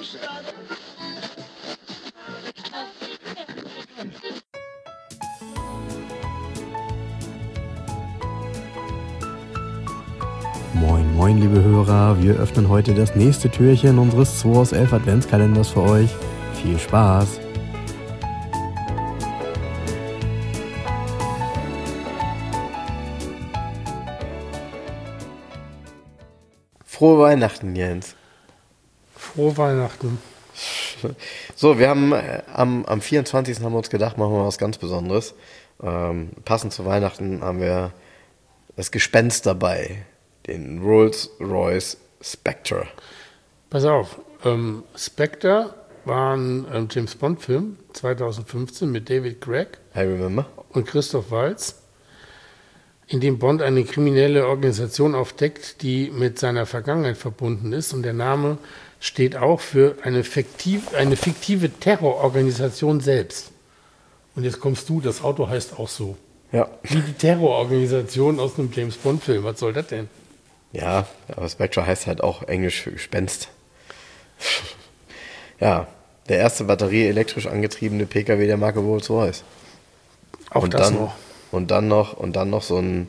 Moin, moin, liebe Hörer. Wir öffnen heute das nächste Türchen unseres 2 aus 11 Adventskalenders für euch. Viel Spaß! Frohe Weihnachten, Jens. Frohe Weihnachten. So, wir haben am 24. haben wir uns gedacht, machen wir was ganz Besonderes. Passend zu Weihnachten haben wir das Gespenst dabei, den Rolls-Royce Spectre. Pass auf, Spectre war ein James-Bond-Film 2015 mit David Craig I remember. und Christoph Waltz, in dem Bond eine kriminelle Organisation aufdeckt, die mit seiner Vergangenheit verbunden ist. Und der Name steht auch für eine fiktive Terrororganisation selbst. Und jetzt kommst du, das Auto heißt auch so. Ja. Wie die Terrororganisation aus einem James-Bond-Film. Was soll das denn? Ja, aber Spectre heißt halt auch Englisch für Gespenst. Ja, der erste batterieelektrisch angetriebene PKW der Marke Rolls-Royce. Auch Und das dann, noch. Und dann noch so ein,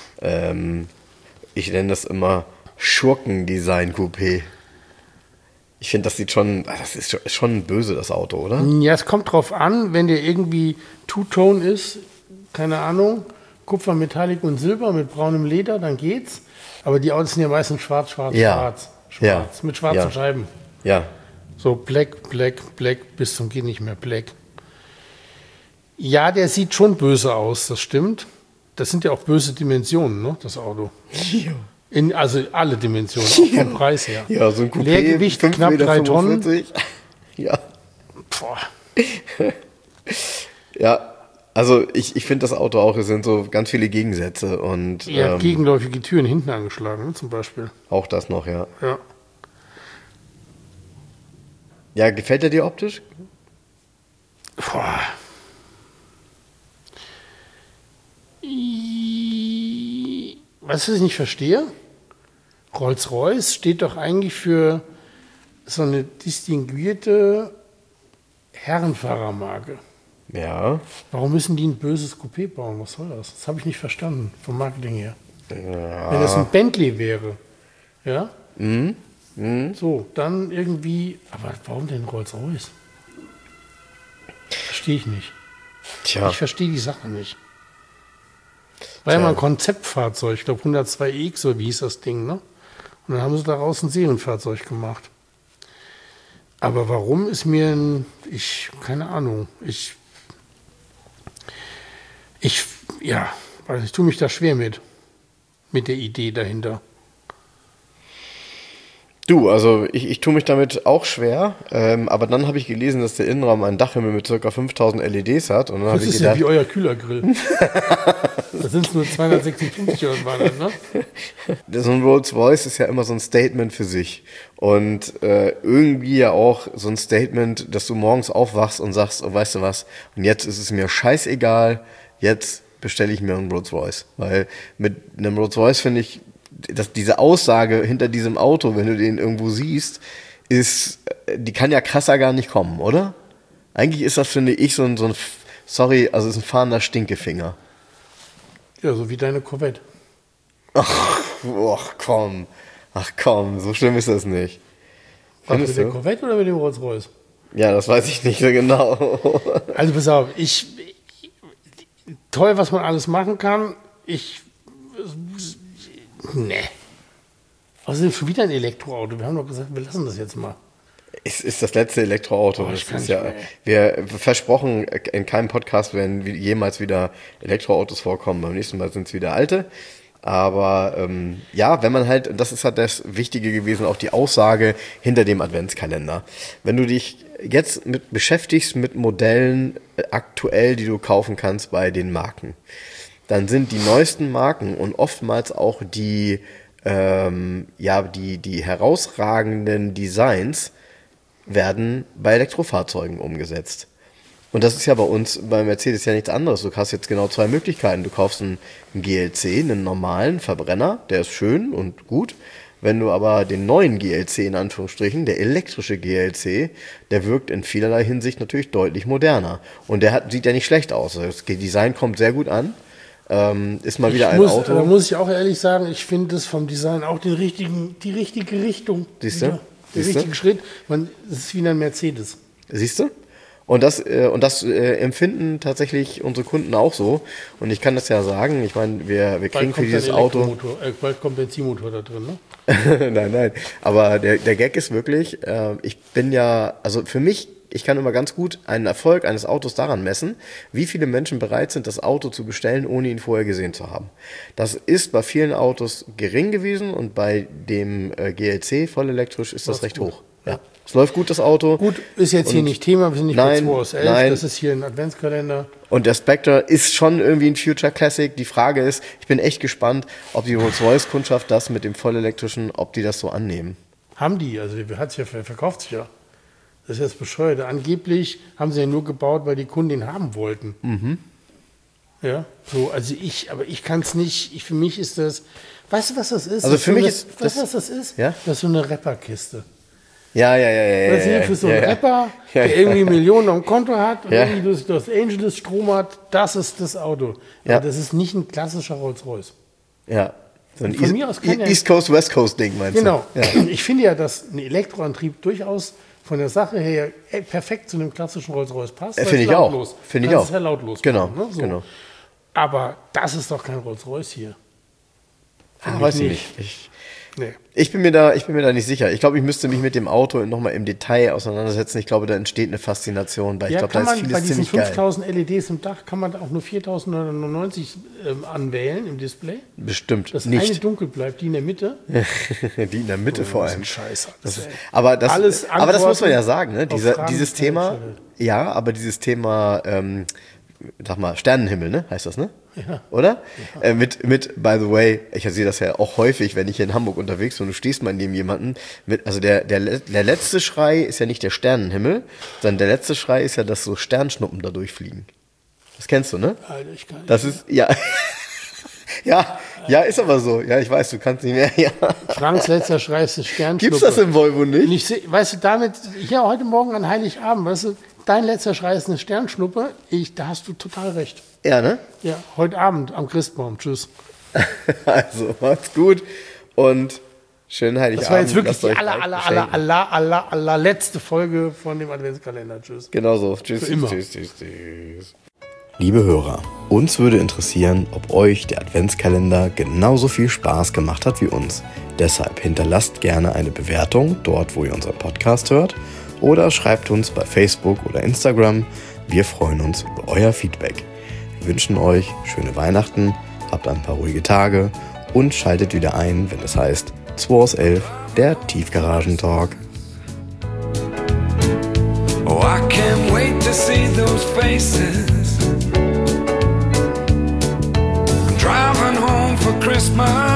ich nenne das immer Schurkendesign-Coupé. Ich finde, das ist schon böse, das Auto, oder? Ja, es kommt drauf an, wenn der irgendwie Two-Tone ist, keine Ahnung, Kupfer, Metallic und Silber mit braunem Leder, dann geht's. Aber die Autos sind ja meistens schwarz, Ja. mit schwarzen Ja. Scheiben. Ja. So black, bis zum geht nicht mehr black. Ja, der sieht schon böse aus, das stimmt. Das sind ja auch böse Dimensionen, ne, das Auto. Also alle Dimensionen, auch vom Preis her. Ja, so ein Coupé, Leergewicht 5,45 knapp 3 Tonnen. Meter. Ja. Boah. Ja, also ich finde das Auto auch, es sind so ganz viele Gegensätze und Er hat gegenläufige Türen hinten angeschlagen, ne, zum Beispiel. auch das noch, ja. Ja. Ja, gefällt er dir optisch? Boah. Weißt du, was ich nicht verstehe? Rolls-Royce steht doch eigentlich für so eine distinguierte Herrenfahrermarke. Ja. Warum müssen die ein böses Coupé bauen? Was soll das? Das habe ich nicht verstanden, vom Marketing her. Wenn das ein Bentley wäre, ja? So, dann irgendwie, aber warum denn Rolls-Royce? Verstehe ich nicht. Tja. Ich verstehe die Sache nicht. War ja mal ein Konzeptfahrzeug, ich glaube 102X, so wie hieß das Ding, ne? Und dann haben sie daraus ein Serienfahrzeug gemacht. Aber warum ist mir keine Ahnung, ich tue mich da schwer mit der Idee dahinter. Du, also ich tue mich damit auch schwer, aber dann habe ich gelesen, dass der Innenraum einen Dachhimmel mit ca. 5000 LEDs hat. Und dann Das habe ich ist gedacht, ja wie euer Kühlergrill. Das sind nur 256 oder was war das, ne? so ein Rolls-Royce ist ja immer so ein Statement für sich. Und irgendwie ja auch so ein Statement, dass du morgens aufwachst und sagst, oh, weißt du was, und jetzt ist es mir scheißegal, jetzt bestelle ich mir einen Rolls-Royce. Weil mit einem Rolls-Royce finde ich, dass diese Aussage hinter diesem Auto, wenn du den irgendwo siehst, die kann ja krasser gar nicht kommen, oder? Eigentlich ist das, finde ich, so ein ist ein fahrender Stinkefinger. Ja, so wie deine Corvette. Ach komm, so schlimm ist das nicht. Was, mit Findest der du? Corvette oder mit dem Rolls-Royce? Ja, das weiß ich nicht so genau. Also pass auf, toll, was man alles machen kann. Nee. Außerdem schon wieder ein Elektroauto. Wir haben doch gesagt, wir lassen das jetzt mal. Es ist das letzte Elektroauto. Ich kann Das ist nicht ja, mehr. wir versprochen, in keinem Podcast werden jemals wieder Elektroautos vorkommen. Beim nächsten Mal sind es wieder alte. Aber ja, wenn man halt, das ist halt das Wichtige gewesen, auch die Aussage hinter dem Adventskalender. Wenn du dich jetzt beschäftigst mit Modellen aktuell, die du kaufen kannst bei den Marken, dann sind die neuesten Marken und oftmals auch die herausragenden Designs werden bei Elektrofahrzeugen umgesetzt. Und das ist ja bei uns, bei Mercedes ja nichts anderes. Du hast jetzt genau zwei Möglichkeiten. Du kaufst einen GLC, einen normalen Verbrenner, der ist schön und gut. Wenn du aber den neuen GLC in Anführungsstrichen, der elektrische GLC, der wirkt in vielerlei Hinsicht natürlich deutlich moderner. Und sieht ja nicht schlecht aus. Das Design kommt sehr gut an. Ist mal wieder ein Auto. Da muss ich auch ehrlich sagen, ich finde es vom Design auch die richtige Richtung. Siehst du? Der richtige Schritt. Es ist wie ein Mercedes. Siehst du? Und das empfinden tatsächlich unsere Kunden auch so. Und ich kann das ja sagen, ich meine, wir kriegen für dieses Auto... Bald kommt Benzinmotor da drin, ne? Nein. Aber der Gag ist wirklich, für mich, ich kann immer ganz gut einen Erfolg eines Autos daran messen, wie viele Menschen bereit sind, das Auto zu bestellen, ohne ihn vorher gesehen zu haben. Das ist bei vielen Autos gering gewesen und bei dem GLC voll elektrisch ist das recht hoch. Ja. Es läuft gut, das Auto. Gut, ist jetzt hier nicht Thema, wir sind nicht bei 2 aus 11, das ist hier ein Adventskalender. Und der Spectre ist schon irgendwie ein Future Classic. Die Frage ist, ich bin echt gespannt, ob die Rolls-Royce-Kundschaft das mit dem vollelektrischen, ob die das so annehmen. Haben die, also verkauft sich ja. Das ist jetzt bescheuert. Angeblich haben sie ja nur gebaut, weil die Kunden ihn haben wollten. Mhm. Ja, so, also ich kann es nicht, für mich ist das, weißt du, was das ist? Also für mich ist das, weißt du, was das ist? Ja? Das ist so eine Rapperkiste. Ja. Das ist für so einen Rapper, der irgendwie Millionen am Konto hat und irgendwie durch Los Angeles Strom hat, das ist das Auto. Ja. Aber das ist nicht ein klassischer Rolls-Royce. Ja. So ein von mir aus kann East Coast, West Coast Ding, meinst du? Genau. Ja. Ich finde ja, dass ein Elektroantrieb durchaus von der Sache her perfekt zu einem klassischen Rolls-Royce passt. Finde ich auch. Finde ich auch. Das ist ja lautlos. Genau. Machen, ne? So. Genau. Aber das ist doch kein Rolls-Royce hier. Weiß ich nicht. Ich bin mir da nicht sicher. Ich glaube, ich müsste mich mit dem Auto nochmal im Detail auseinandersetzen. Ich glaube, da entsteht eine Faszination, weil ich glaube, da ist vieles ziemlich geil. Bei diesen 5000 LEDs im Dach kann man da auch nur 4099 anwählen im Display. Bestimmt das nicht. Eine dunkel bleibt, die in der Mitte. Die in der Mitte vor allem. Scheiße. Aber das muss man ja sagen, ne? Dieses Thema, dieses Thema, sag mal, Sternenhimmel, ne? Heißt das, ne? Ja. Oder? Ja. By the way, ich sehe das ja auch häufig, wenn ich hier in Hamburg unterwegs bin und du stehst mal neben jemanden, also der letzte Schrei ist ja nicht der Sternenhimmel, sondern der letzte Schrei ist ja, dass so Sternschnuppen da durchfliegen. Das kennst du, ne? Alter, ich kann nicht. Das ist, ja. Ja, ist aber so. Ja, ich weiß, du kannst nicht mehr. Ja. Franks letzter Schrei ist eine Sternschnuppe. Gibt's das im Volvo nicht? Weißt du, damit, hier heute Morgen an Heiligabend, weißt du, dein letzter Schrei ist eine Sternschnuppe. Da hast du total recht. Ja, ne? Ja, heute Abend am Christbaum. Tschüss. Also, macht's gut und schönen Heiligabend. Das war jetzt wirklich die allerletzte Folge von dem Adventskalender. Tschüss. Genau so. Tschüss. Tschüss. Liebe Hörer, uns würde interessieren, ob euch der Adventskalender genauso viel Spaß gemacht hat wie uns. Deshalb hinterlasst gerne eine Bewertung dort, wo ihr unseren Podcast hört, oder schreibt uns bei Facebook oder Instagram. Wir freuen uns über euer Feedback. Wir wünschen euch schöne Weihnachten, habt ein paar ruhige Tage und schaltet wieder ein, wenn es heißt 2 aus 11, der Tiefgaragentalk. Oh, I can't wait to see those faces. I'm driving home for Christmas.